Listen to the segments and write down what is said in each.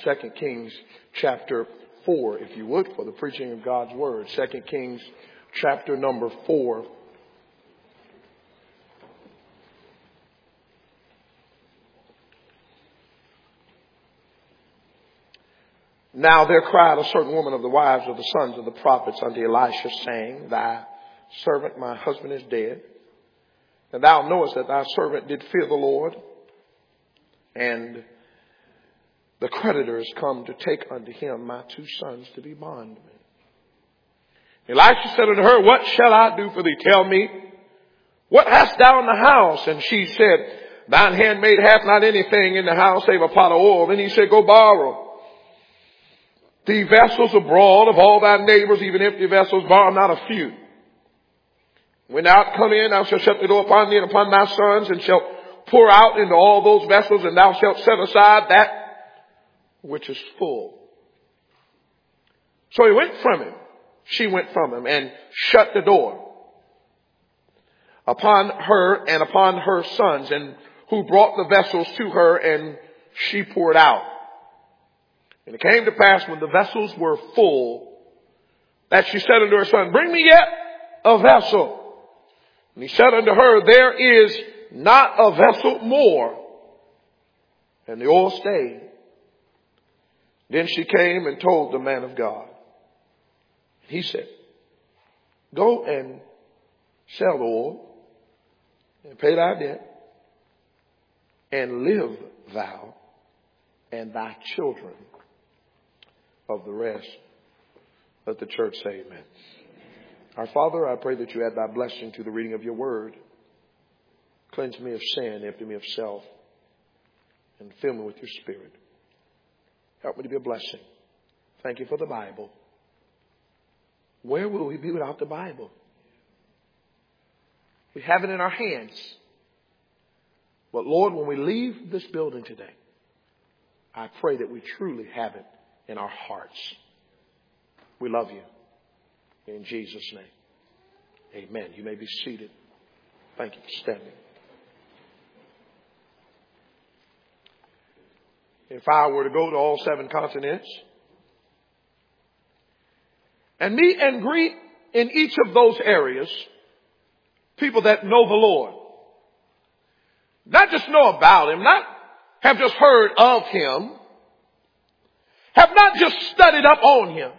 2 Kings chapter 4, if you would, for the preaching of God's word. 2 Kings chapter number 4. Now there cried a certain woman of the wives of the sons of the prophets unto Elisha, saying, Thy servant, my husband, is dead. And thou knowest that thy servant did fear the Lord, and the creditors come to take unto him my 2 sons to be bondmen. Elisha said unto her, What shall I do for thee? Tell me, what hast thou in the house? And she said, Thine handmaid hath not anything in the house save a pot of oil. Then he said, Go borrow the vessels abroad of all thy neighbors, even empty vessels, borrow not a few. When thou come in, thou shalt shut the door upon thee and upon thy sons, and shalt pour out into all those vessels, and thou shalt set aside that which is full. So he went from him. She went from him and shut the door upon her and upon her sons, and who brought the vessels to her, and she poured out. And it came to pass when the vessels were full, that she said unto her son, Bring me yet a vessel. And he said unto her, There is not a vessel more. And the oil stayed. Then she came and told the man of God. He said, Go and sell the oil, and pay thy debt, and live thou and thy children of the rest. Let the church say amen. Our Father, I pray that you add thy blessing to the reading of your word. Cleanse me of sin, empty me of self, and fill me with your spirit. Help me to be a blessing. Thank you for the Bible. Where will we be without the Bible? We have it in our hands. But Lord, when we leave this building today, I pray that we truly have it in our hearts. We love you. In Jesus' name. Amen. You may be seated. Thank you for standing. If I were to go to all 7 continents and meet and greet in each of those areas people that know the Lord, not just know about him, not have just heard of him, have not just studied up on him,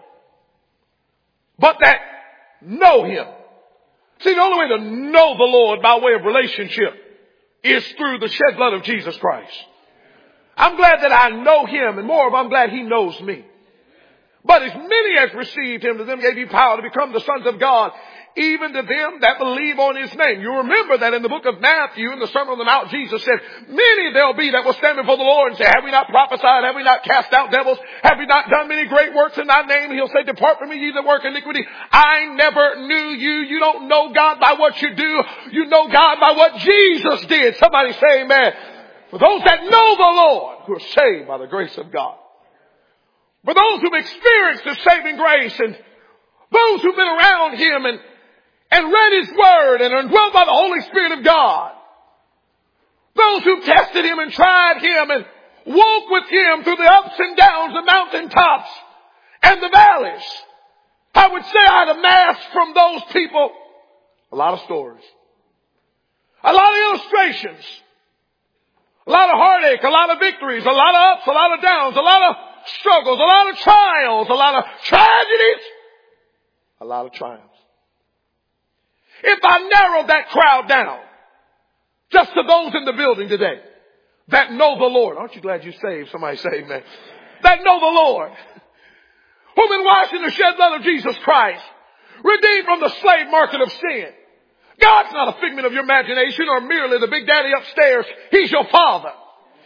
but that know him. See, the only way to know the Lord by way of relationship is through the shed blood of Jesus Christ. I'm glad that I know him, and more of I'm glad he knows me. But as many as received him, to them gave he power to become the sons of God, even to them that believe on his name. You remember that in the book of Matthew, in the Sermon on the Mount, Jesus said, Many there'll be that will stand before the Lord and say, Have we not prophesied? Have we not cast out devils? Have we not done many great works in thy name? He'll say, Depart from me, ye that work iniquity. I never knew you. You don't know God by what you do. You know God by what Jesus did. Somebody say amen. For those that know the Lord, who are saved by the grace of God. For those who've experienced His saving grace, and those who've been around him and read his word and are indwelt by the Holy Spirit of God. Those who tested him and tried him and walked with him through the ups and downs, the mountaintops and the valleys. I would say I'd amassed from those people a lot of stories, a lot of illustrations, a lot of heartache, a lot of victories, a lot of ups, a lot of downs, a lot of struggles, a lot of trials, a lot of tragedies, a lot of triumphs. If I narrowed that crowd down just to those in the building today that know the Lord. Aren't you glad you saved? Somebody say amen. That know the Lord. Who've been washed in the shed blood of Jesus Christ. Redeemed from the slave market of sin. God's not a figment of your imagination or merely the big daddy upstairs. He's your father.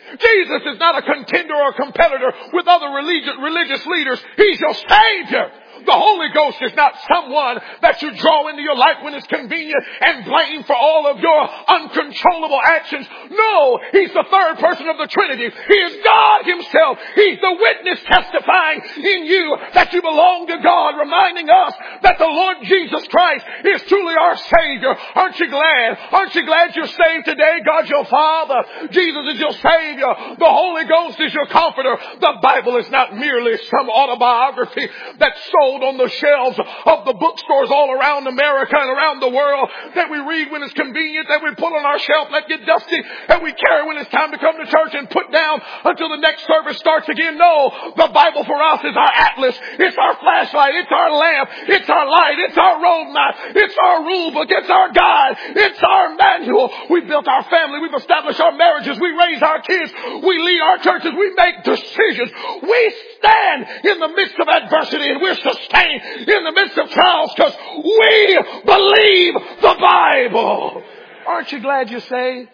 Jesus is not a contender or a competitor with other religious leaders. He's your Savior. The Holy Ghost is not someone that you draw into your life when it's convenient and blame for all of your uncontrollable actions. No, He's the third person of the Trinity. He is God Himself. He's the witness testifying in you that you belong to God, reminding us that the Lord Jesus Christ is truly our Savior. Aren't you glad? Aren't you glad you're saved today? God's your Father. Jesus is your Savior. The Holy Ghost is your Comforter. The Bible is not merely some autobiography that's sold on the shelves of the bookstores all around America and around the world that we read when it's convenient, that we put on our shelf, let get dusty, and we carry when it's time to come to church and put down until the next service starts again. No, the Bible for us is our atlas. It's our flashlight. It's our lamp. It's our light. It's our roadmap. It's our rule book. It's our guide. It's our manual. We built our family. We've established our marriages. We raise our kids. We lead our churches. We make decisions. We stand in the midst of adversity and we're sustained in the midst of trials because we believe the Bible. Aren't you glad you're saved?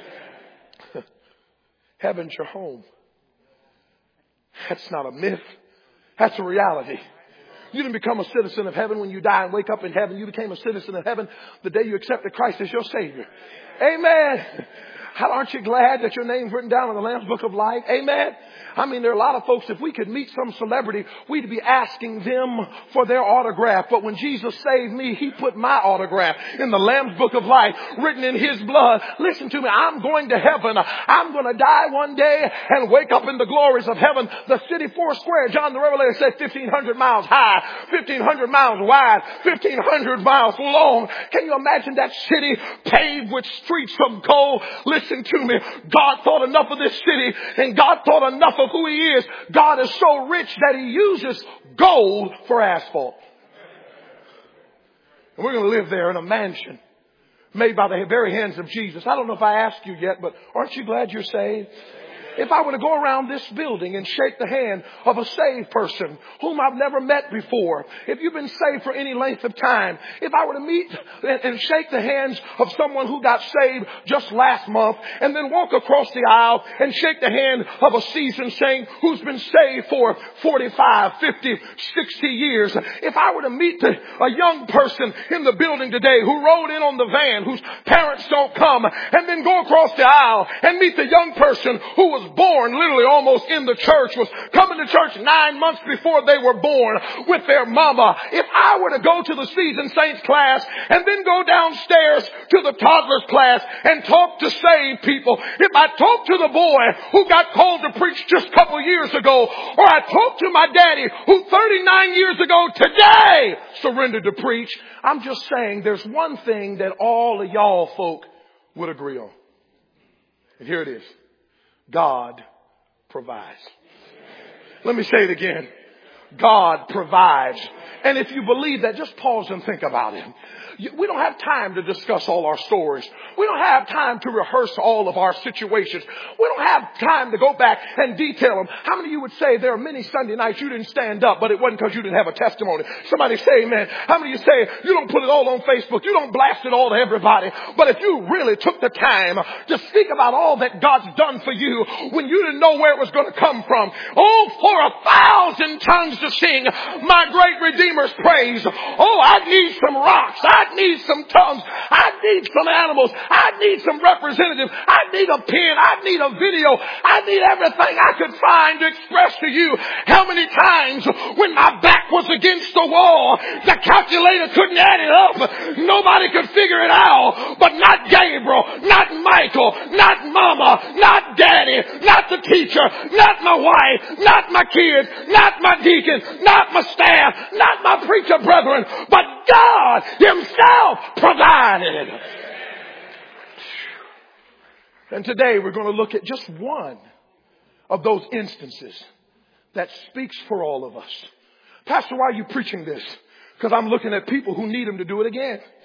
Heaven's your home. That's not a myth. That's a reality. You didn't become a citizen of heaven when you die and wake up in heaven. You became a citizen of heaven the day you accepted Christ as your Savior. Amen. Aren't you glad that your name's written down in the Lamb's Book of Life? Amen. I mean, there are a lot of folks, if we could meet some celebrity, we'd be asking them for their autograph. But when Jesus saved me, He put my autograph in the Lamb's Book of Life, written in His blood. Listen to me. I'm going to heaven. I'm going to die one day and wake up in the glories of heaven. The city four square, John the Revelator said 1,500 miles high, 1,500 miles wide, 1,500 miles long. Can you imagine that city paved with streets of gold? Listen to me. God thought enough of this city, and God thought enough of who He is. God is so rich that He uses gold for asphalt. And we're going to live there in a mansion made by the very hands of Jesus. I don't know if I asked you yet, but aren't you glad you're saved? If I were to go around this building and shake the hand of a saved person whom I've never met before, if you've been saved for any length of time, if I were to meet and shake the hands of someone who got saved just last month and then walk across the aisle and shake the hand of a seasoned saint who's been saved for 45, 50, 60 years, if I were to meet a young person in the building today who rode in on the van, whose parents don't come, and then go across the aisle and meet the young person who was born literally almost in the church, was coming to church 9 months before they were born with their mama. If I were to go to the seasoned saints class and then go downstairs to the toddlers class and talk to saved people, if I talk to the boy who got called to preach just a couple years ago, or I talk to my daddy who 39 years ago today surrendered to preach, I'm just saying there's one thing that all of y'all folk would agree on. And here it is. God provides. Let me say it again. God provides. And if you believe that, just pause and think about it. We don't have time to discuss all our stories. We don't have time to rehearse all of our situations. We don't have time to go back and detail them. How many of you would say there are many Sunday nights you didn't stand up, but it wasn't because you didn't have a testimony? Somebody say amen. How many of you say you don't put it all on Facebook? You don't blast it all to everybody. But if you really took the time to speak about all that God's done for you when you didn't know where it was going to come from. Oh, for 1,000 tongues to sing my great Redeemer's praise. Oh, I need some rocks. I need some tongues. I need some animals. I need some representatives. I need a pen. I need a video. I need everything I could find to express to you how many times when my back was against the wall, the calculator couldn't add it up. Nobody could figure it out. But not Gabriel, not Michael, not Mama, not Daddy, not the teacher, not my wife, not my kids, not my deacon, not my staff, not my preacher brethren, but God Himself provided. And today we're going to look at just one of those instances that speaks for all of us. Pastor, why are you preaching this? Because I'm looking at people who need Him to do it again.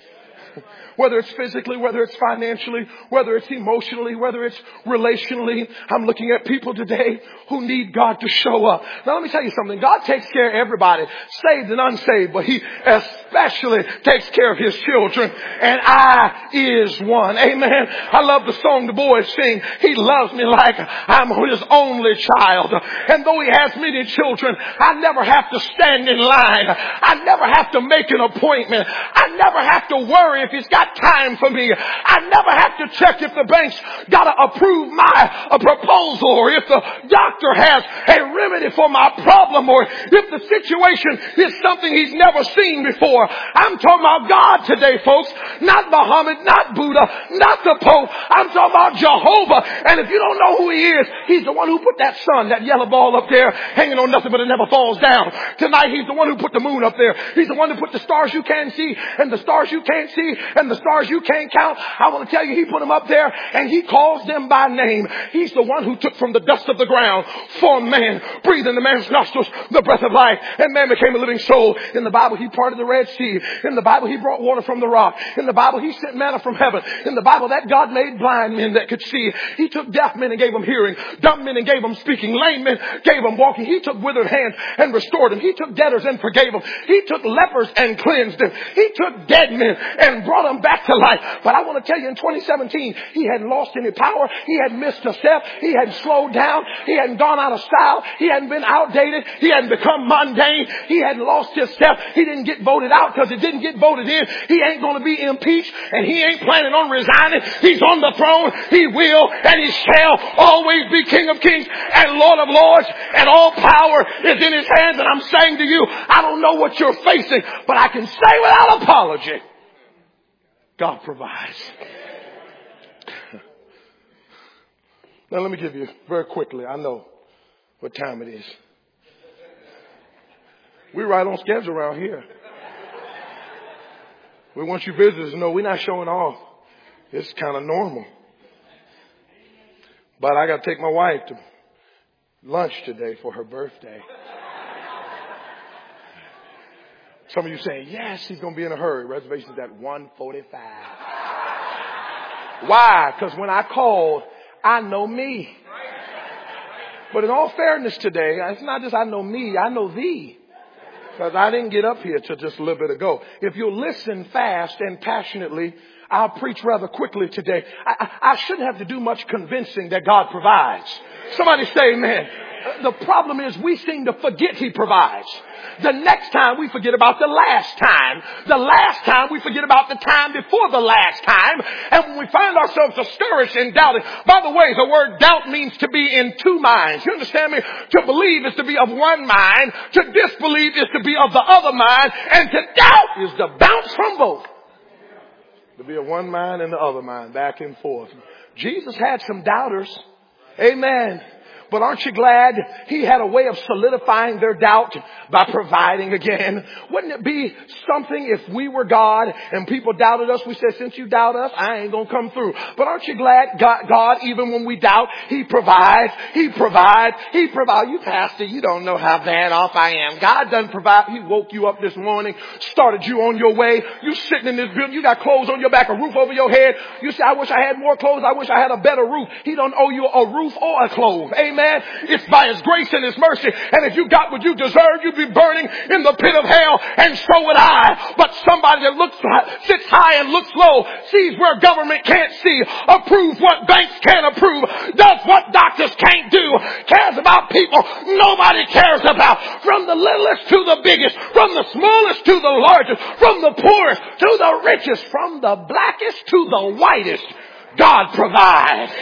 Whether it's physically, whether it's financially, whether it's emotionally, whether it's relationally. I'm looking at people today who need God to show up. Now let me tell you something. God takes care of everybody, saved and unsaved, but He especially takes care of His children. And I is one. Amen. I love the song the boys sing. He loves me like I'm His only child. And though He has many children, I never have to stand in line. I never have to make an appointment. I never have to worry if He's got time for me. I never have to check if the bank's got to approve my proposal, or if the doctor has a remedy for my problem, or if the situation is something He's never seen before. I'm talking about God today, folks. Not Muhammad, not Buddha, not the Pope. I'm talking about Jehovah. And if you don't know who He is, He's the one who put that sun, that yellow ball up there, hanging on nothing but it never falls down. Tonight He's the one who put the moon up there. He's the one who put the stars you can't see, and the stars you can't see, and the stars you can't count. I want to tell you, He put them up there and He calls them by name. He's the one who took from the dust of the ground, formed man, breathed in the man's nostrils the breath of life, and man became a living soul. In the Bible, He parted the Red Sea. In the Bible, He brought water from the rock. In the Bible, He sent manna from heaven. In the Bible, that God made blind men that could see. He took deaf men and gave them hearing, dumb men and gave them speaking, lame men gave them walking. He took withered hands and restored them. He took debtors and forgave them. He took lepers and cleansed them. He took dead men and brought them back to life. But I want to tell you, in 2017, He hadn't lost any power. He hadn't missed a step. He hadn't slowed down. He hadn't gone out of style. He hadn't been outdated. He hadn't become mundane. He hadn't lost his step. He didn't get voted out because it didn't get voted in. He ain't going to be impeached, and He ain't planning on resigning. He's on the throne. He will and He shall always be King of Kings and Lord of Lords, and all power is in His hands. And I'm saying to you, I don't know what you're facing, but I can say without apology, God provides. Now let me give you very quickly, I know what time it is. We're right on schedule around here. We want you visitors to know we're not showing off. It's kind of normal. But I got to take my wife to lunch today for her birthday. Some of you saying, yes, she's going to be in a hurry. Reservation's at 1:45. Why? Because when I called, I know me. But in all fairness today, it's not just I know me, I know thee. Because I didn't get up here till just a little bit ago. If you'll listen fast and passionately, I'll preach rather quickly today. I shouldn't have to do much convincing that God provides. Somebody say amen. The problem is we seem to forget He provides. The next time we forget about the last time. The last time we forget about the time before the last time. And when we find ourselves discouraged and doubting. By the way, the word doubt means to be in two minds. You understand me? To believe is to be of one mind. To disbelieve is to be of the other mind. And to doubt is to bounce from both. To be of one mind and the other mind, back and forth. Jesus had some doubters. Amen. But aren't you glad He had a way of solidifying their doubt by providing again? Wouldn't it be something if we were God and people doubted us? We said, since you doubt us, I ain't going to come through. But aren't you glad God, even when we doubt, He provides, He provides, He provides. You pastor, you don't know how bad off I am. God doesn't provide. He woke you up this morning, started you on your way. You sitting in this building, you got clothes on your back, a roof over your head. You say, I wish I had more clothes. I wish I had a better roof. He don't owe you a roof or a clothes. Amen. It's by His grace and His mercy. And if you got what you deserve, you'd be burning in the pit of hell. And so would I. But somebody that sits high and looks low, sees where government can't see, approves what banks can't approve, does what doctors can't do, cares about people nobody cares about. From the littlest to the biggest, from the smallest to the largest, from the poorest to the richest, from the blackest to the whitest, God provides.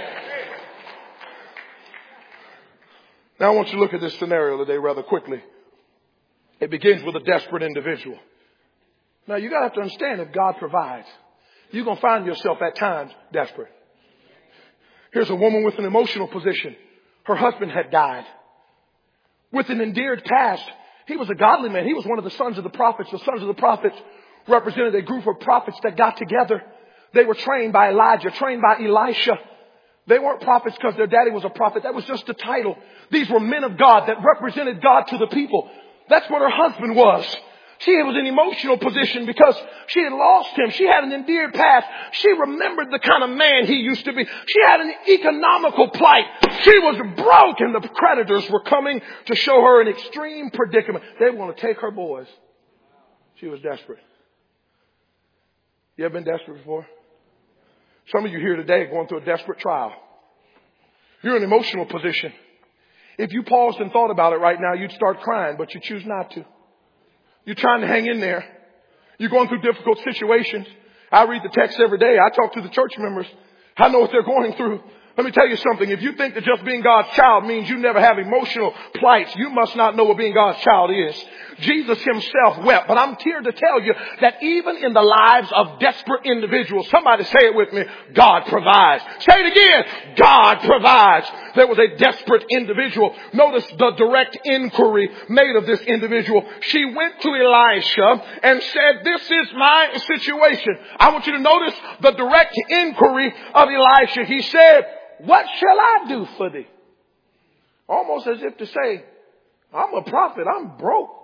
Now I want you to look at this scenario today rather quickly. It begins with a desperate individual. Now you got to have to understand, if God provides, you're going to find yourself at times desperate. Here's a woman with an emotional position. Her husband had died. With an endeared past, he was a godly man. He was one of the sons of the prophets. The sons of the prophets represented a group of prophets that got together. They were trained by Elijah, trained by Elisha. They weren't prophets because their daddy was a prophet. That was just a title. These were men of God that represented God to the people. That's what her husband was. She was in an emotional position because she had lost him. She had an endeared past. She remembered the kind of man he used to be. She had an economical plight. She was broke, and the creditors were coming to show her an extreme predicament. They were going to take her boys. She was desperate. You ever been desperate before? Some of you here today are going through a desperate trial. You're in an emotional position. If you paused and thought about it right now, you'd start crying, but you choose not to. You're trying to hang in there. You're going through difficult situations. I read the text every day. I talk to the church members. I know what they're going through. Let me tell you something. If you think that just being God's child means you never have emotional plights, you must not know what being God's child is. Jesus himself wept. But I'm here to tell you that even in the lives of desperate individuals, somebody say it with me, God provides. Say it again, God provides. There was a desperate individual. Notice the direct inquiry made of this individual. She went to Elisha and said, this is my situation. I want you to notice the direct inquiry of Elisha. He said, what shall I do for thee? Almost as if to say, I'm a prophet. I'm broke.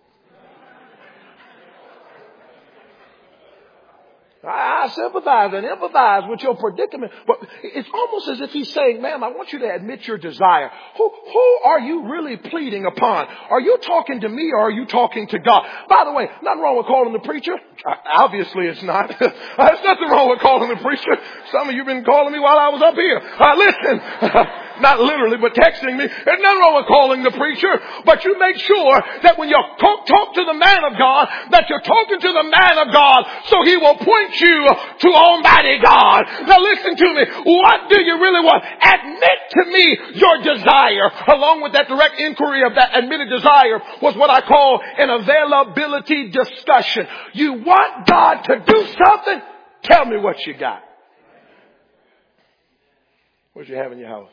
I sympathize and empathize with your predicament. But it's almost as if he's saying, ma'am, I want you to admit your desire. Who are you really pleading upon? Are you talking to me or are you talking to God? By the way, nothing wrong with calling the preacher. Obviously it's not. There's nothing wrong with calling the preacher. Some of you have been calling me while I was up here. Listen. Not literally, but texting me. There's nothing wrong with calling the preacher. But you make sure that when you talk to the man of God, that you're talking to the man of God so he will point you to Almighty God. Now listen to me. What do you really want? Admit to me your desire. Along with that direct inquiry of that admitted desire was what I call an availability discussion. You want God to do something? Tell me what you got. What you have in your house?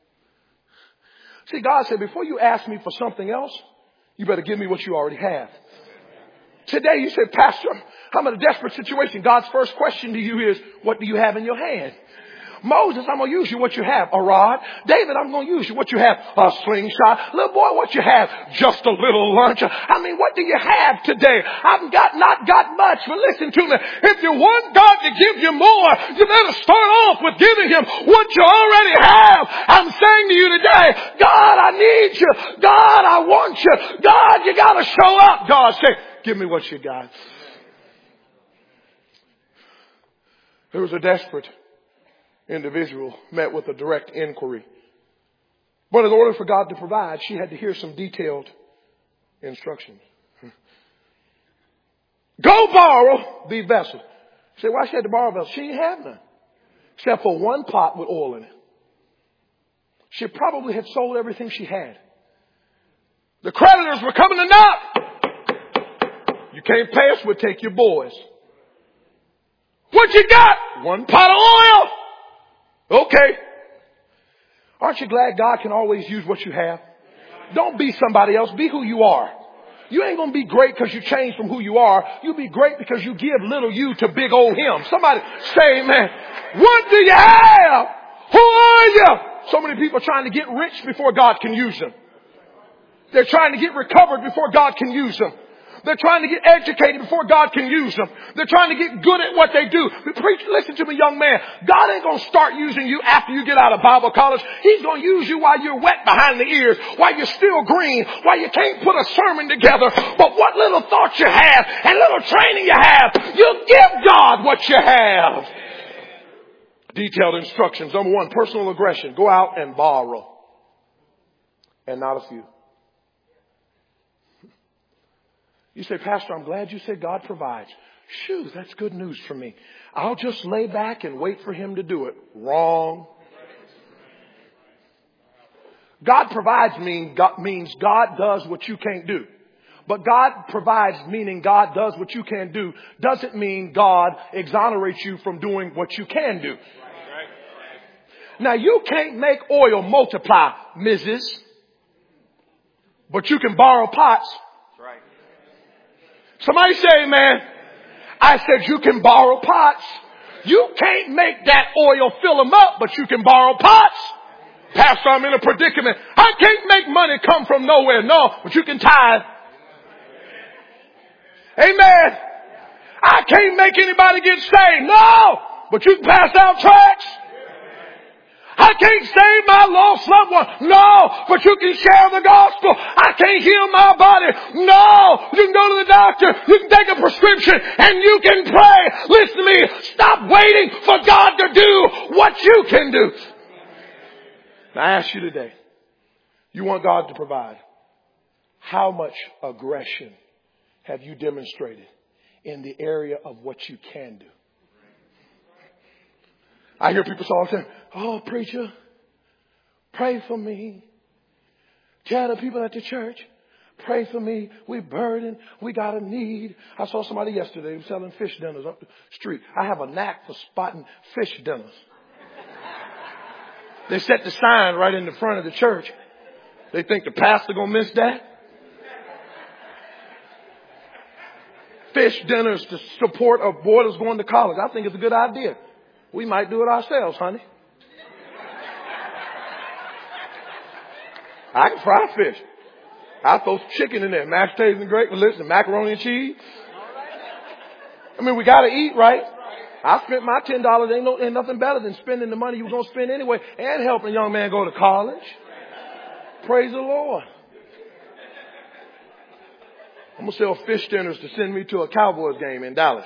See, God said, before you ask me for something else, you better give me what you already have. Today you said, Pastor, I'm in a desperate situation. God's first question to you is, what do you have in your hand? Moses, I'm going to use you what you have. A rod. David, I'm going to use you what you have. A slingshot. Little boy, what you have? Just a little lunch. I mean, what do you have today? I've not got much, but listen to me. If you want God to give you more, you better start off with giving him what you already have. I'm saying to you today, God, I need you. God, I want you. God, you got to show up. God said, give me what you got. There was a desperate individual met with a direct inquiry. But in order for God to provide, she had to hear some detailed instructions. Go borrow the vessel. You say, why she had to borrow a vessel? She didn't have none. Except for one pot with oil in it. She probably had sold everything she had. The creditors were coming to knock. You can't pay us, we'll take your boys. What you got? One pot of oil. Okay. Aren't you glad God can always use what you have? Don't be somebody else. Be who you are. You ain't going to be great because you change from who you are. You'll be great because you give little you to big old him. Somebody say amen. What do you have? Who are you? So many people are trying to get rich before God can use them. They're trying to get recovered before God can use them. They're trying to get educated before God can use them. They're trying to get good at what they do. But preach, listen to me, young man. God ain't going to start using you after you get out of Bible college. He's going to use you while you're wet behind the ears, while you're still green, while you can't put a sermon together. But what little thoughts you have and little training you have, you give God what you have. Detailed instructions. Number one, personal aggression. Go out and borrow. And not a few. You say, Pastor, I'm glad you said God provides. Shoo, that's good news for me. I'll just lay back and wait for him to do it. Wrong. God provides means God does what you can't do. But God provides, meaning God does what you can't do, doesn't mean God exonerates you from doing what you can do. Now, you can't make oil multiply, Mrs. But you can borrow pots. Somebody say amen. I said you can borrow pots. You can't make that oil fill them up, but you can borrow pots. Pastor, I'm in a predicament. I can't make money come from nowhere. No, but you can tithe. Amen. I can't make anybody get saved. No. But you can pass out tracts. I can't save my lost loved one. No. But you can share the gospel. I can't heal my body. No. You can go to the doctor. You can take a prescription and you can pray. Listen to me. Stop waiting for God to do what you can do. Now I ask you today. You want God to provide. How much aggression have you demonstrated in the area of what you can do? I hear people all the time, oh, preacher, pray for me. Tell the people at the church, pray for me. We burdened. We got a need. I saw somebody yesterday who was selling fish dinners up the street. I have a knack for spotting fish dinners. They set the sign right in the front of the church. They think the pastor gonna miss that. Fish dinners to support a boy that's going to college. I think it's a good idea. We might do it ourselves, honey. I can fry fish. I'll throw some chicken in there. Mashed potatoes and gravy. Listen, macaroni and cheese. I mean, we got to eat, right? I spent my $10. Ain't nothing better than spending the money you were going to spend anyway and helping a young man go to college. Praise the Lord. I'm going to sell fish dinners to send me to a Cowboys game in Dallas.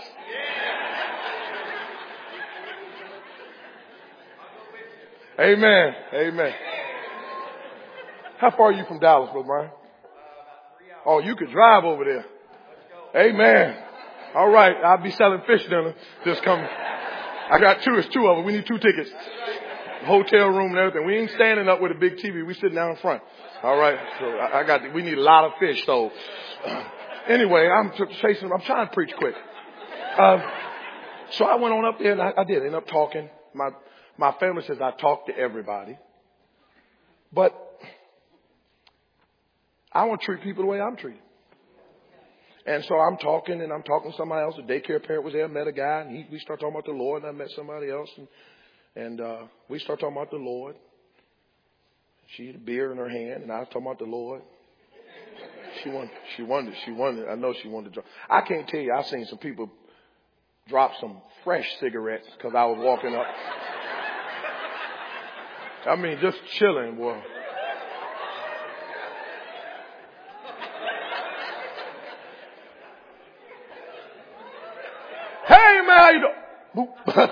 Amen. Amen. How far are you from Dallas, Brother Brian? Oh, you could drive over there. Amen. All right. I'll be selling fish dinner this coming. I got two. It's two of them. We need 2 tickets. Hotel room and everything. We ain't standing up with a big TV. We sitting down in front. All right. So we need a lot of fish. So anyway, I'm trying to preach quick. So I went on up there and I did end up talking. My family says I talk to everybody. But I want to treat people the way I'm treated. And so I'm talking to somebody else. A daycare parent was there, met a guy, and we started talking about the Lord, and I met somebody else, and we started talking about the Lord. She had a beer in her hand, and I was talking about the Lord. She wanted. I know she wanted to drop. I can't tell you, I've seen some people drop some fresh cigarettes because I was walking up. I mean, just chilling, boy. Hey, man, how you doing?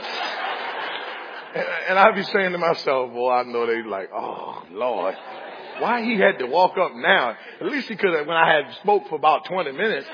And I'd be saying to myself, boy, I know they like, oh, Lord, why he had to walk up now? At least he could have when I had spoke for about 20 minutes.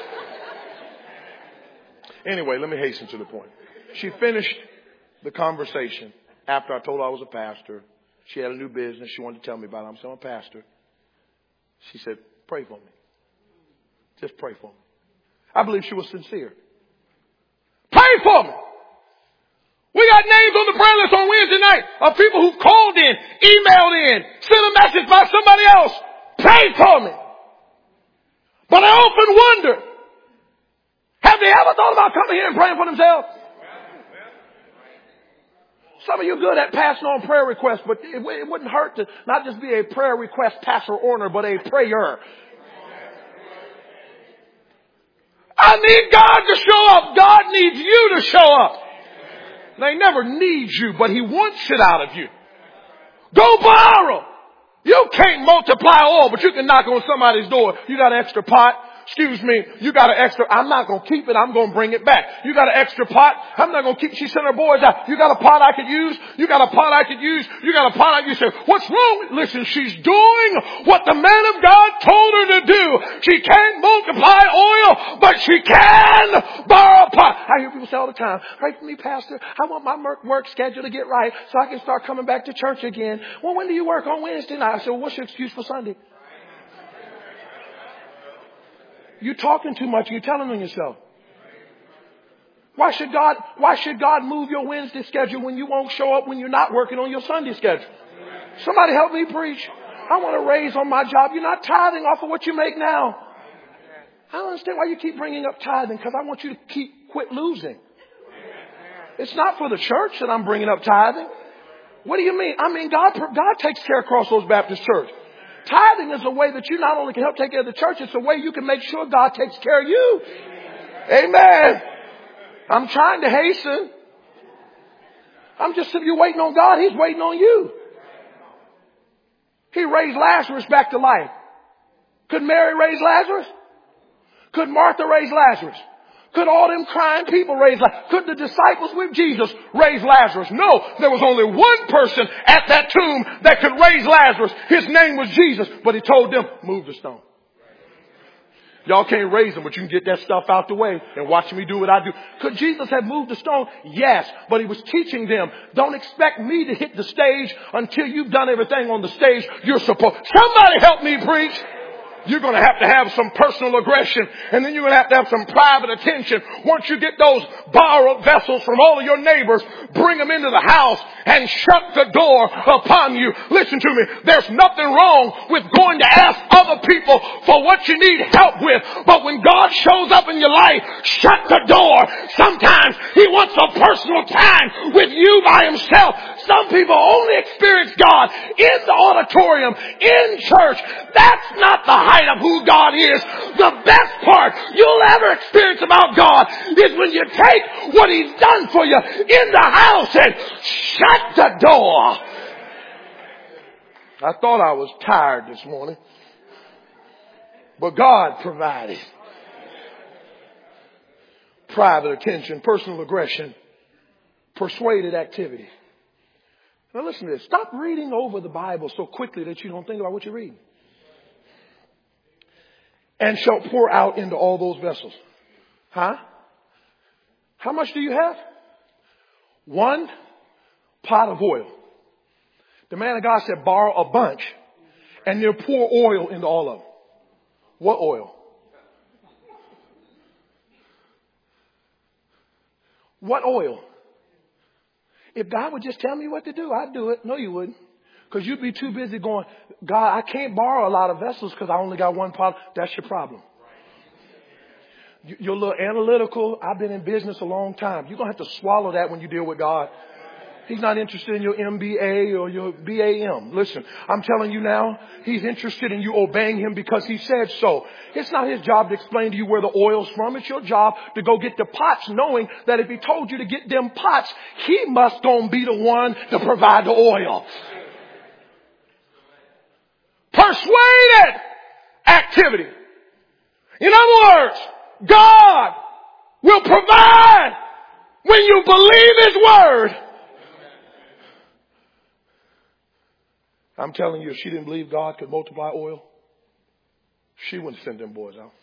Anyway, let me hasten to the point. She finished the conversation after I told her I was a pastor. She had a new business. She wanted to tell me about it. I'm saying, I'm a pastor. She said, pray for me. Just pray for me. I believe she was sincere. Pray for me. We got names on the prayer list on Wednesday night of people who've called in, emailed in, sent a message by somebody else. Pray for me. But I often wonder, have they ever thought about coming here and praying for themselves? Some of you are good at passing on prayer requests, but it wouldn't hurt to not just be a prayer request passer order, but a prayer. I need God to show up. God needs you to show up. They never need you, but He wants it out of you. Go borrow. You can't multiply oil, but you can knock on somebody's door. You got an extra pot? Excuse me, you got an extra, I'm not going to keep it, I'm going to bring it back. You got an extra pot? I'm not going to keep, she sent her boys out. You got a pot I could use? You got a pot I could use? You got a pot I could use? What's wrong? Listen, she's doing what the man of God told her to do. She can't multiply oil, but she can borrow a pot. I hear people say all the time, pray for me, Pastor. I want my work schedule to get right so I can start coming back to church again. Well, when do you work? On Wednesday night. I said, well, what's your excuse for Sunday? You're talking too much. You're telling on yourself. Why should God move your Wednesday schedule when you won't show up when you're not working on your Sunday schedule? Somebody help me preach. I want a raise on my job. You're not tithing off of what you make now. I don't understand why you keep bringing up tithing, because I want you to quit losing. It's not for the church that I'm bringing up tithing. What do you mean? I mean, God takes care of Crossroads Baptist Church. Tithing is a way that you not only can help take care of the church, it's a way you can make sure God takes care of you. Amen. I'm trying to hasten. I'm just, if you're waiting on God, He's waiting on you. He raised Lazarus back to life. Could Mary raise Lazarus? Could Martha raise Lazarus? Could all them crying people raise Lazarus? Could the disciples with Jesus raise Lazarus? No, there was only one person at that tomb that could raise Lazarus. His name was Jesus. But He told them, move the stone. Y'all can't raise him, but you can get that stuff out the way and watch me do what I do. Could Jesus have moved the stone? Yes. But He was teaching them, don't expect me to hit the stage until you've done everything on the stage you're supposed. Somebody help me preach. You're going to have some personal aggression, and then you're going to have some private attention. Once you get those borrowed vessels from all of your neighbors, bring them into the house and shut the door upon you. Listen to me. There's nothing wrong with going to ask other people for what you need help with. But when God shows up in your life, shut the door. Sometimes He wants a personal time with you by Himself. Some people only experience God in the auditorium, in church. That's not the height of who God is. The best part you'll ever experience about God is when you take what He's done for you in the house and shut the door. I thought I was tired this morning, but God provided. Private attention, personal aggression, persuaded activity. Now listen to this. Stop reading over the Bible so quickly that you don't think about what you're reading. And shall pour out into all those vessels. Huh? How much do you have? 1 pot of oil. The man of God said, borrow a bunch and then pour oil into all of them. What oil? What oil? If God would just tell me what to do, I'd do it. No, you wouldn't. Because you'd be too busy going, God, I can't borrow a lot of vessels because I only got 1 pot. That's your problem. You're a little analytical. I've been in business a long time. You're going to have to swallow that when you deal with God. He's not interested in your MBA or your BAM. Listen, I'm telling you now, He's interested in you obeying Him because He said so. It's not His job to explain to you where the oil's from. It's your job to go get the pots, knowing that if He told you to get them pots, He must gonna be the one to provide the oil. Persuaded activity. In other words, God will provide when you believe His word. I'm telling you, if she didn't believe God could multiply oil, she wouldn't send them boys out.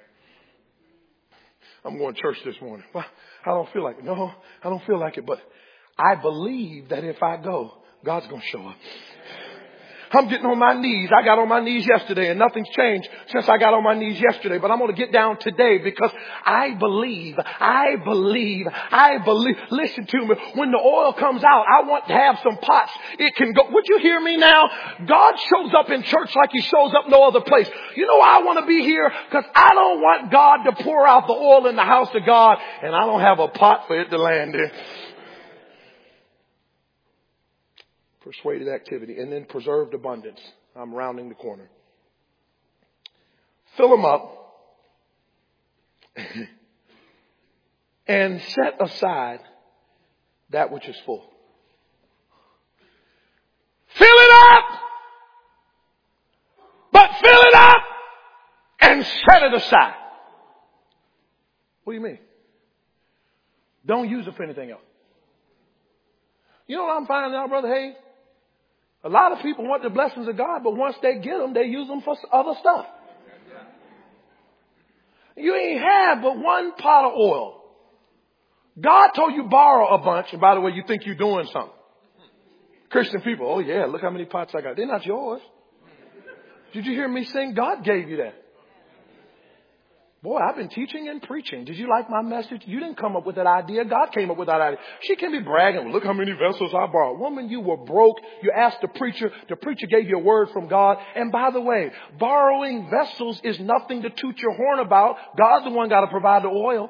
I'm going to church this morning. Well, I don't feel like it. No, I don't feel like it. But I believe that if I go, God's going to show up. I'm getting on my knees. I got on my knees yesterday and nothing's changed since I got on my knees yesterday. But I'm going to get down today because I believe. Listen to me. When the oil comes out, I want to have some pots. It can go. Would you hear me now? God shows up in church like He shows up no other place. You know why I want to be here? Because I don't want God to pour out the oil in the house of God and I don't have a pot for it to land in. Persuaded activity, and then preserved abundance. I'm rounding the corner. Fill them up and set aside that which is full. Fill it up, but fill it up and set it aside. What do you mean? Don't use it for anything else. You know what I'm finding out, Brother Hayes? A lot of people want the blessings of God, but once they get them, they use them for other stuff. You ain't have but 1 pot of oil. God told you borrow a bunch, and by the way, you think you're doing something. Christian people, oh yeah, look how many pots I got. They're not yours. Did you hear me sing? God gave you that. Boy, I've been teaching and preaching. Did you like my message? You didn't come up with that idea. God came up with that idea. She can be bragging. Look how many vessels I borrowed. Woman, you were broke. You asked the preacher. The preacher gave you a word from God. And by the way, borrowing vessels is nothing to toot your horn about. God's the one got to provide the oil.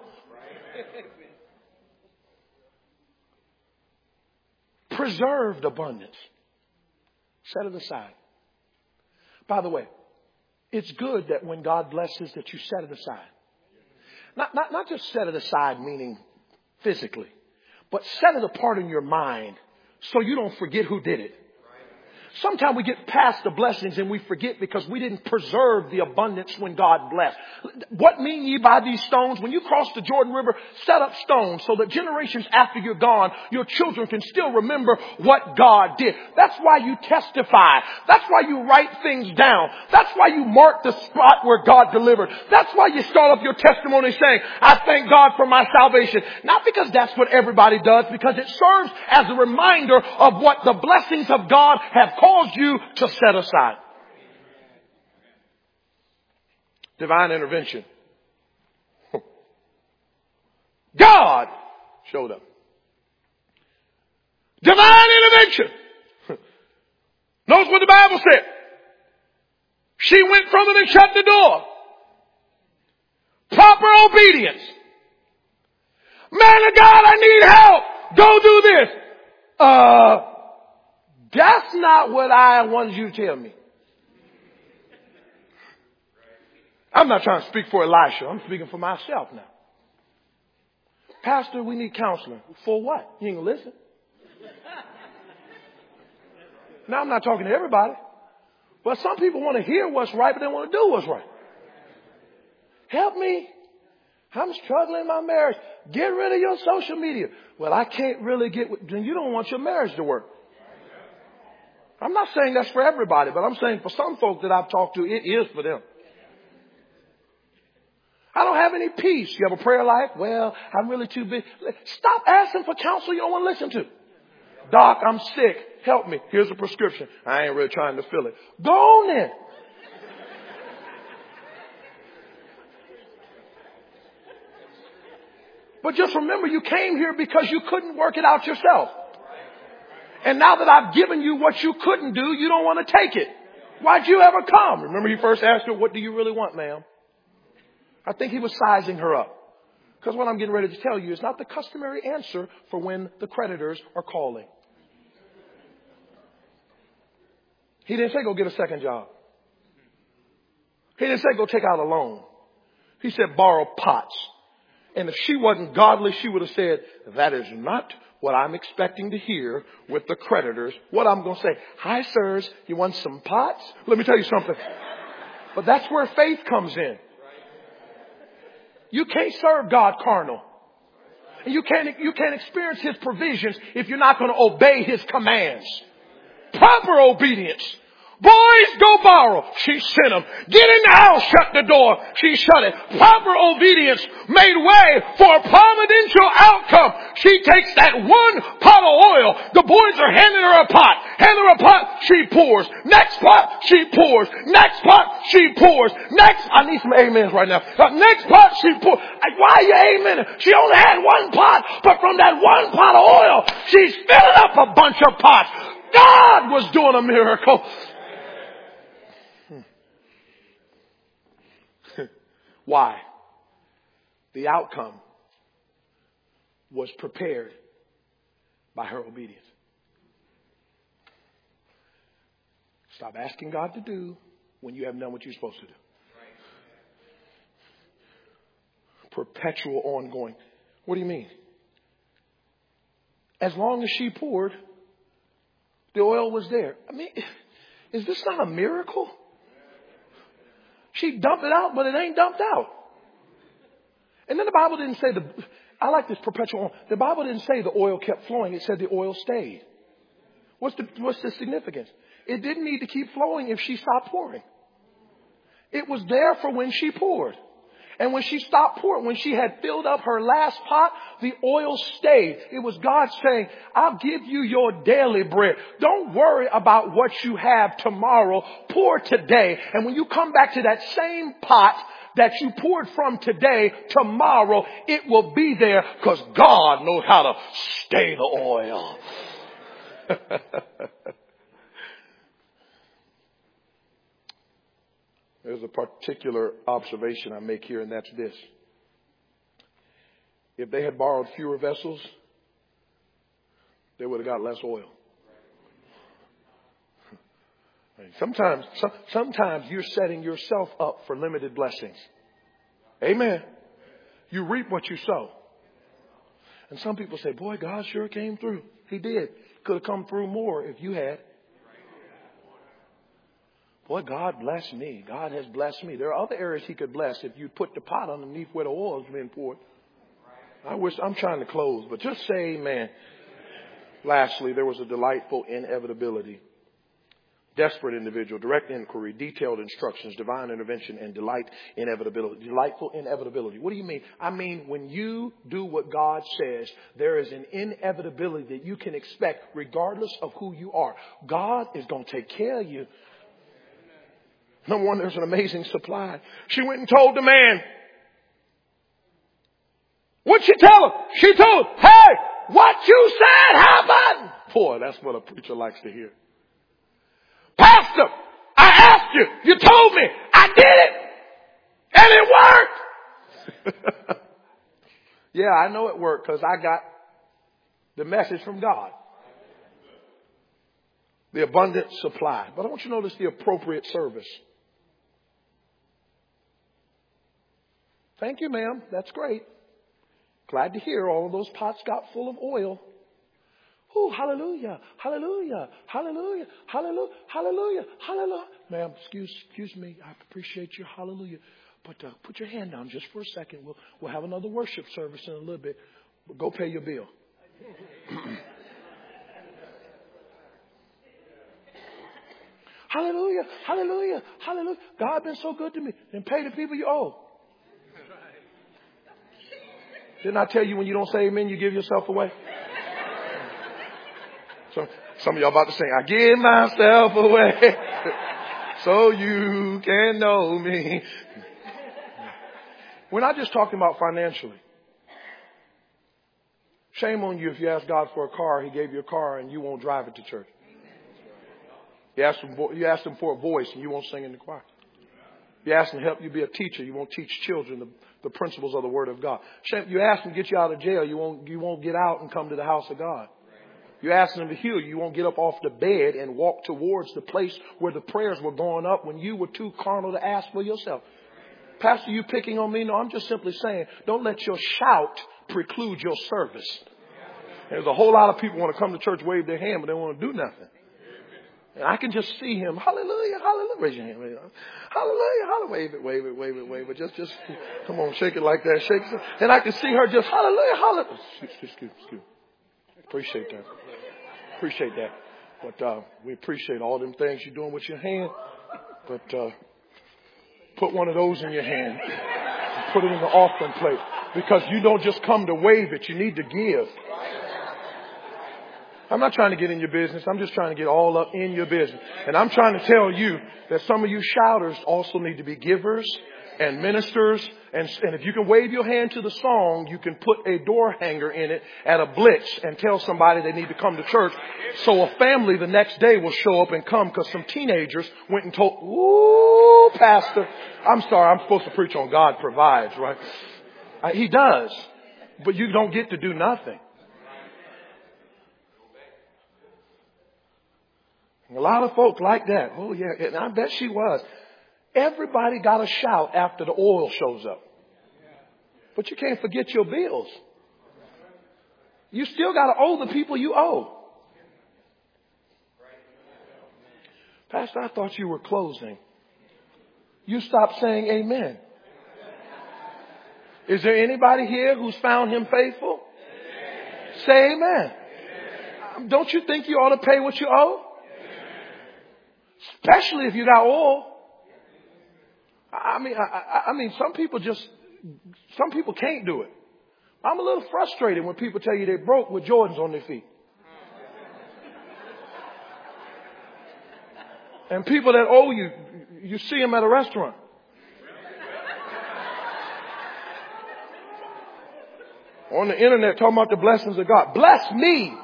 Preserved abundance. Set it aside. By the way, it's good that when God blesses that you set it aside. Not just set it aside meaning physically, but set it apart in your mind so you don't forget who did it. Sometimes we get past the blessings and we forget because we didn't preserve the abundance when God blessed. What mean ye by these stones? When you cross the Jordan River, set up stones so that generations after you're gone, your children can still remember what God did. That's why you testify. That's why you write things down. That's why you mark the spot where God delivered. That's why you start off your testimony saying, I thank God for my salvation. Not because that's what everybody does, because it serves as a reminder of what the blessings of God have caused you to set aside. Divine intervention. God showed up. Divine intervention. Notice what the Bible said. She went from him and shut the door. Proper obedience. Man of God, I need help. Go do this. That's not what I wanted you to tell me. I'm not trying to speak for Elisha. I'm speaking for myself now. Pastor, we need counseling. For what? You ain't gonna listen. Now, I'm not talking to everybody. But some people want to hear what's right, but they want to do what's right. Help me. I'm struggling in my marriage. Get rid of your social media. Well, I can't really then you don't want your marriage to work. I'm not saying that's for everybody, but I'm saying for some folk that I've talked to, it is for them. I don't have any peace. You have a prayer life? Well, I'm really too busy. Stop asking for counsel you don't want to listen to. Doc, I'm sick. Help me. Here's a prescription. I ain't really trying to fill it. Go on then. But just remember, you came here because you couldn't work it out yourself. And now that I've given you what you couldn't do, you don't want to take it. Why'd you ever come? Remember he first asked her, what do you really want, ma'am? I think he was sizing her up. Because what I'm getting ready to tell you is not the customary answer for when the creditors are calling. He didn't say go get a second job. He didn't say go take out a loan. He said borrow pots. And if she wasn't godly, she would have said, that is not what I'm expecting to hear with the creditors. What I'm going to say, hi, sirs, you want some pots? Let me tell you something. But that's where faith comes in. You can't serve God carnal. And you can't experience his provisions if you're not going to obey his commands. Proper obedience. Boys, go borrow. She sent them. Get in the house, shut the door. She shut it. Proper obedience made way for a providential outcome. She takes that one pot of oil. The boys are handing her a pot. Hand her a pot, she pours. Next pot, she pours. Next pot, she pours. Next, I need some amens right now. Next pot, she pours. Why are you amening? She only had one pot, but from that one pot of oil, she's filling up a bunch of pots. God was doing a miracle. Why? The outcome was prepared by her obedience. Stop asking God to do when you haven't done what you're supposed to do. Perpetual ongoing. What do you mean? As long as she poured, the oil was there. I mean, is this not a miracle? She dumped it out, but it ain't dumped out. And then the Bible didn't say I like this perpetual. The Bible didn't say the oil kept flowing. It said the oil stayed. What's the significance? It didn't need to keep flowing if she stopped pouring. It was there for when she poured. And when she stopped pouring, when she had filled up her last pot, the oil stayed. It was God saying, I'll give you your daily bread. Don't worry about what you have tomorrow. Pour today. And when you come back to that same pot that you poured from today, tomorrow, it will be there because God knows how to stay the oil. There's a particular observation I make here, and that's this. If they had borrowed fewer vessels, they would have got less oil. Sometimes you're setting yourself up for limited blessings. Amen. You reap what you sow. And some people say, boy, God sure came through. He did. Could have come through more if you had. Boy, God blessed me. God has blessed me. There are other areas he could bless if you put the pot underneath where the oil has been poured. I'm trying to close, but just say amen. Lastly, there was a delightful inevitability. Desperate individual, direct inquiry, detailed instructions, divine intervention, and inevitability. Delightful inevitability. What do you mean? I mean, when you do what God says, there is an inevitability that you can expect regardless of who you are. God is going to take care of you. Number one, there's an amazing supply. She went and told the man. What'd she tell him? She told him, hey, what you said happened. Boy, that's what a preacher likes to hear. Pastor, I asked you. You told me. I did it. And it worked. Yeah, I know it worked because I got the message from God. The abundant supply. But I want you to notice the appropriate service. Thank you, ma'am. That's great. Glad to hear all of those pots got full of oil. Oh, hallelujah, hallelujah, hallelujah, hallelujah, hallelujah, hallelujah. Ma'am, excuse me. I appreciate your hallelujah. But put your hand down just for a second. We'll have another worship service in a little bit. But go pay your bill. Hallelujah, hallelujah, hallelujah. God been so good to me. Then pay the people you owe. Didn't I tell you when you don't say amen, you give yourself away? So some of y'all about to sing, I give myself away so you can know me. We're not just talking about financially. Shame on you if you ask God for a car, he gave you a car and you won't drive it to church. You ask him for a voice and you won't sing in the choir. You ask him to help you be a teacher, you won't teach children the principles of the Word of God. Shame, you ask him to get you out of jail, you won't get out and come to the house of God. You ask him to heal you, you won't get up off the bed and walk towards the place where the prayers were going up when you were too carnal to ask for yourself. Pastor, you picking on me? No, I'm just simply saying, don't let your shout preclude your service. There's a whole lot of people want to come to church, wave their hand, but they don't want to do nothing. And I can just see him. Hallelujah, hallelujah. Raise your hand. Hallelujah, hallelujah. Wave it. Just come on, shake it like that. Shake it. And I can see her just hallelujah, hallelujah. Excuse. Appreciate that. But we appreciate all them things you're doing with your hand. But put one of those in your hand. And put it in the offering plate. Because you don't just come to wave it. You need to give. I'm not trying to get in your business. I'm just trying to get all up in your business. And I'm trying to tell you that some of you shouters also need to be givers and ministers. And if you can wave your hand to the song, you can put a door hanger in it at a blitz and tell somebody they need to come to church. So a family the next day will show up and come because some teenagers went and told, ooh, pastor, I'm sorry, I'm supposed to preach on God provides, right? He does. But you don't get to do nothing. A lot of folk like that. Oh, yeah. And I bet she was. Everybody got a shout after the oil shows up. But you can't forget your bills. You still got to owe the people you owe. Pastor, I thought you were closing. You stopped saying amen. Is there anybody here who's found him faithful? Say amen. Don't you think you ought to pay what you owe? Especially if you got oil. I mean, some people can't do it. I'm a little frustrated when people tell you they broke with Jordans on their feet. And people that owe you, you see them at a restaurant. On the internet talking about the blessings of God. Bless me.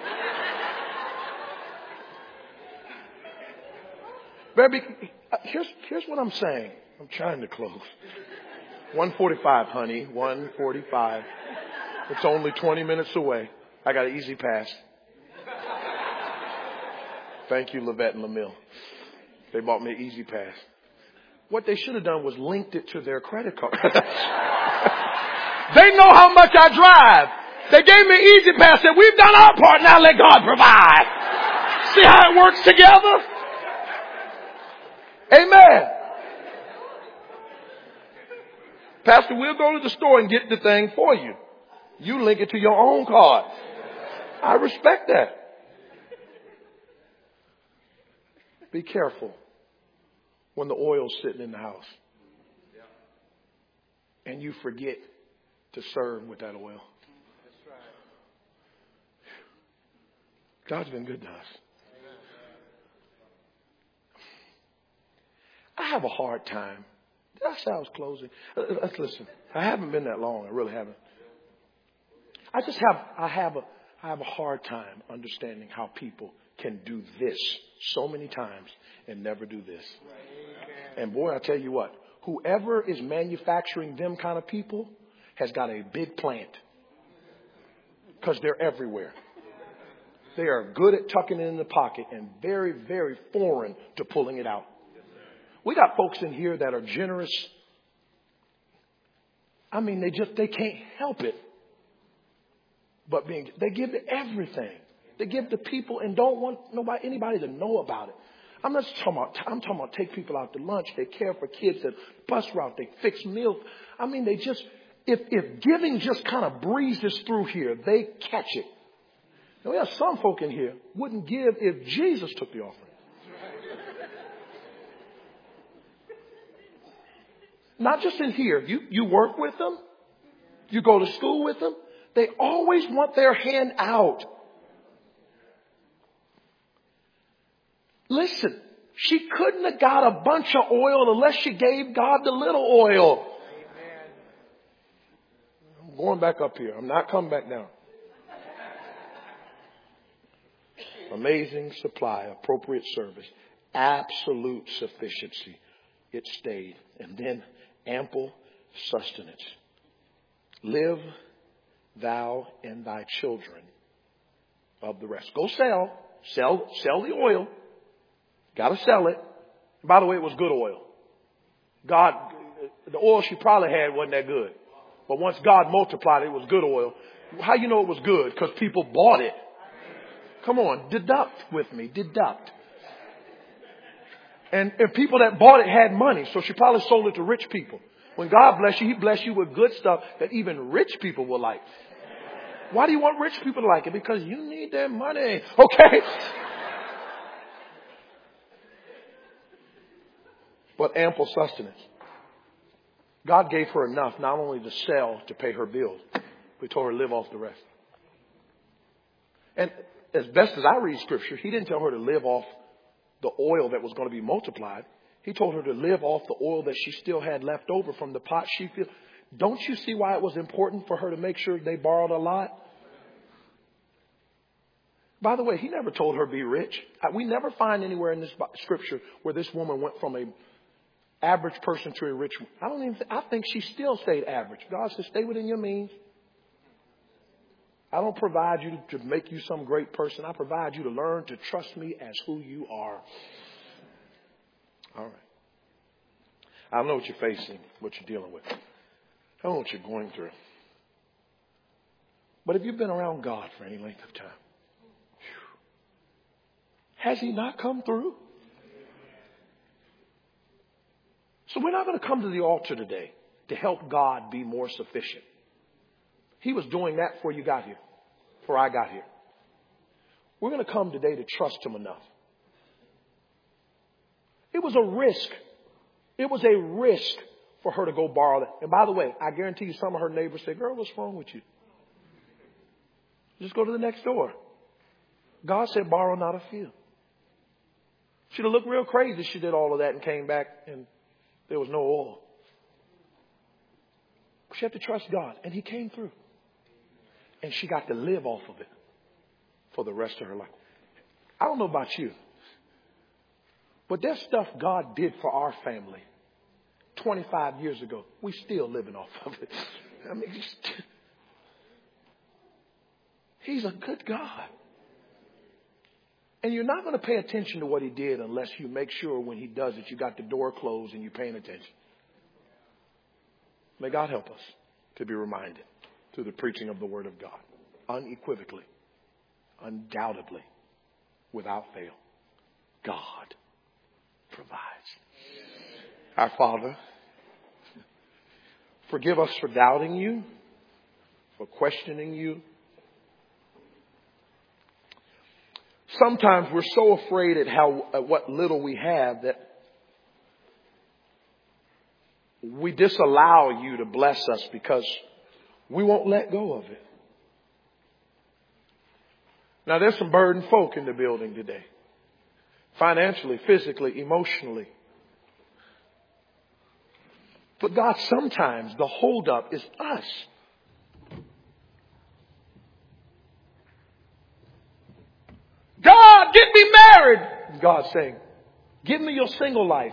Baby, here's what I'm saying. I'm trying to close. 1:45, honey. 1:45. It's only 20 minutes away. I got an easy pass. Thank you, Levette and LaMille. They bought me an Easy Pass. What they should have done was linked it to their credit card. They know how much I drive. They gave me Easy Pass, said, we've done our part, now let God provide. See how it works together? Amen. Pastor, we'll go to the store and get the thing for you. You link it to your own card. I respect that. Be careful when the oil's sitting in the house and you forget to serve with that oil. God's been good to us. I have a hard time. Did I say I was closing? Let's listen. I haven't been that long. I really haven't. I have a hard time understanding how people can do this so many times and never do this. And boy, I tell you what, whoever is manufacturing them kind of people has got a big plant, because they're everywhere. They are good at tucking it in the pocket and very, very foreign to pulling it out. We got folks in here that are generous. I mean, they can't help it. But they give everything. They give to people and don't want anybody to know about it. I'm talking about take people out to lunch. They care for kids at bus route. They fix meals. I mean, if giving just kind of breezes through here, they catch it. Now, we have some folk in here wouldn't give if Jesus took the offering. Not just in here. You work with them. You go to school with them. They always want their hand out. Listen, she couldn't have got a bunch of oil unless she gave God the little oil. Amen. I'm going back up here. I'm not coming back down. Amazing supply, appropriate service, absolute sufficiency. It stayed. And then ample sustenance. Live thou and thy children of the rest. Go sell the oil. Got to sell it. By the way, it was good oil. The oil she probably had wasn't that good. But once God multiplied it, it was good oil. How you know it was good? Because people bought it. Come on, deduct with me. Deduct. And people that bought it had money. So she probably sold it to rich people. When God bless you, He bless you with good stuff that even rich people will like. Why do you want rich people to like it? Because you need their money. Okay? But ample sustenance. God gave her enough not only to sell to pay her bills, but He told her to live off the rest. And as best as I read Scripture, He didn't tell her to live off the oil that was going to be multiplied. He told her to live off the oil that she still had left over from the pot she filled. Don't you see why it was important for her to make sure they borrowed a lot? By the way, He never told her be rich. We never find anywhere in this Scripture where this woman went from a average person to a rich one. I think she still stayed average. God said, stay within your means. I don't provide you to make you some great person. I provide you to learn to trust me as who you are. All right. I don't know what you're facing, what you're dealing with. I don't know what you're going through. But if you've been around God for any length of time, has He not come through? So we're not going to come to the altar today to help God be more sufficient. He was doing that before you got here, before I got here. We're going to come today to trust Him enough. It was a risk. It was a risk for her to go borrow that. And by the way, I guarantee you some of her neighbors say, girl, what's wrong with you? Just go to the next door. God said, borrow not a few. She'd have looked real crazy if she did all of that and came back and there was no oil. She had to trust God. And He came through. And she got to live off of it for the rest of her life. I don't know about you, but there's stuff God did for our family 25 years ago. We still living off of it. I mean, He's a good God. And you're not going to pay attention to what he did unless you make sure when he does it, you got the door closed and you're paying attention. May God help us to be reminded through the preaching of the Word of God. Unequivocally, undoubtedly, without fail, God provides. Our Father, forgive us for doubting you, for questioning you. Sometimes we're so afraid at what little we have that we disallow you to bless us because we won't let go of it. Now, there's some burdened folk in the building today. Financially, physically, emotionally. But God, sometimes the holdup is us. God, get me married. God's saying, give me your single life.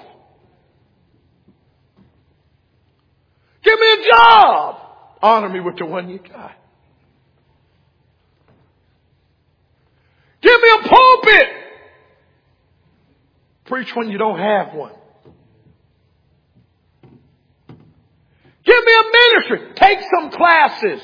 Give me a job. Honor me with the one you got. Give me a pulpit. Preach when you don't have one. Give me a ministry. Take some classes.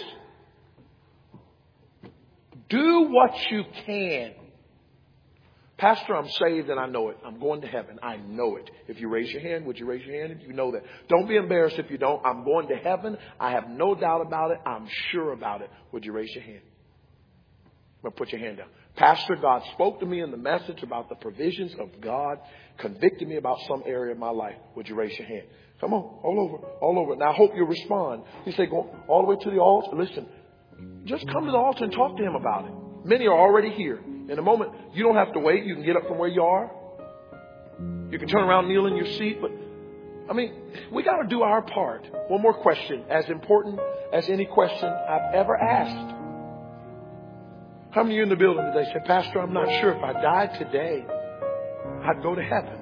Do what you can. Pastor, I'm saved and I know it. I'm going to heaven. I know it. If you raise your hand, would you raise your hand if you know that? Don't be embarrassed if you don't. I'm going to heaven. I have no doubt about it. I'm sure about it. Would you raise your hand? Well, put your hand down. Pastor, God spoke to me in the message about the provisions of God, convicted me about some area of my life. Would you raise your hand? Come on, all over. Now I hope you respond. You say, go all the way to the altar. Listen, just come to the altar and talk to him about it. Many are already here. In a moment, you don't have to wait. You can get up from where you are. You can turn around, kneel in your seat. But, we got to do our part. One more question, as important as any question I've ever asked. How many of you in the building today say, Pastor, I'm not sure if I died today, I'd go to heaven.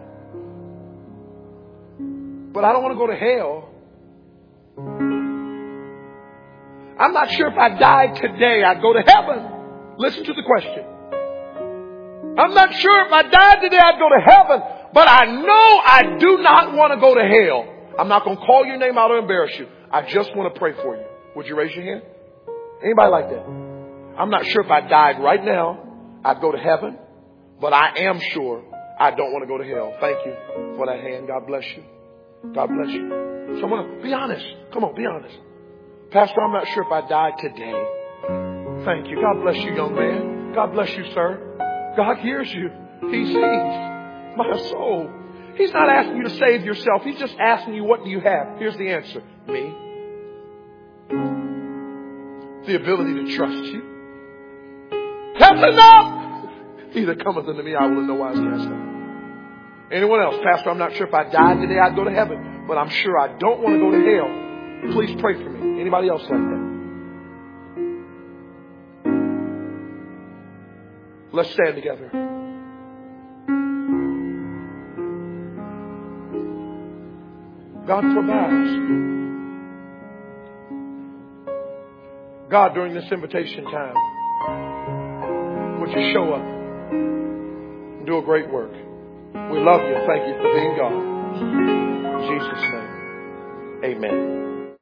But I don't want to go to hell. I'm not sure if I died today, I'd go to heaven. Listen to the question. I'm not sure if I died today, I'd go to heaven. But I know I do not want to go to hell. I'm not going to call your name out or embarrass you. I just want to pray for you. Would you raise your hand? Anybody like that? I'm not sure if I died right now, I'd go to heaven. But I am sure I don't want to go to hell. Thank you for that hand. God bless you. God bless you. So I'm going to be honest. Come on, be honest. Pastor, I'm not sure if I died today. Thank you. God bless you, young man. God bless you, sir. God hears you. He sees my soul. He's not asking you to save yourself. He's just asking you, what do you have? Here's the answer. Me. The ability to trust you. That's enough. He that cometh unto me, I will in no wise cast out. Anyone else? Pastor, I'm not sure if I died today, I'd go to heaven. But I'm sure I don't want to go to hell. Please pray for me. Anybody else like that? Let's stand together. God provides. God, during this invitation time, would you show up and do a great work? We love you. Thank you for being God. In Jesus' name, amen.